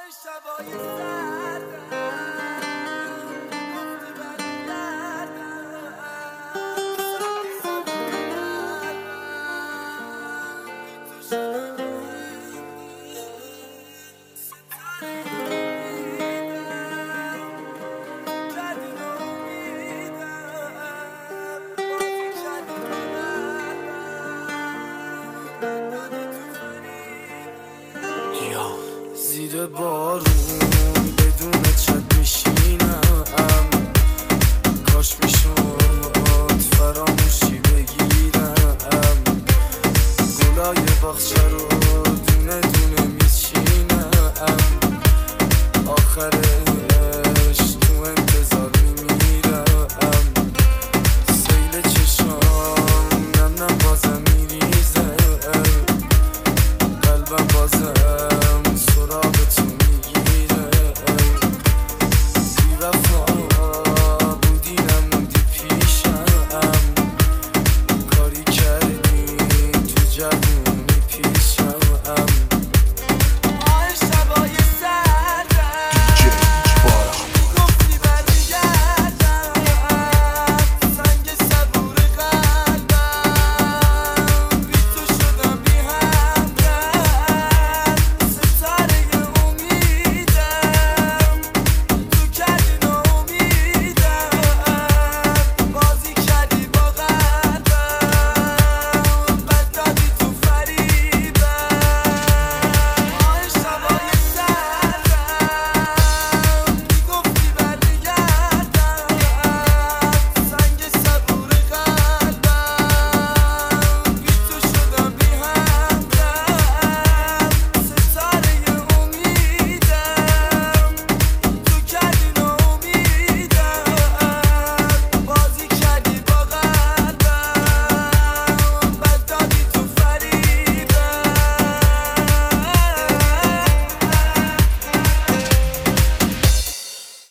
شبای سردم گفتی برگردم سبی بی تو شدم ستاره دیدم کردی نامیدم بازی کردی ببرم زیر بارون بدون چت میشینم کاش میشد فراموشی بگیرم گلای باغچه رو دونه دونه میچینم آخرش تو انتظار میمیرم سیل چشام نم نم بازم میریزه قلبم بازم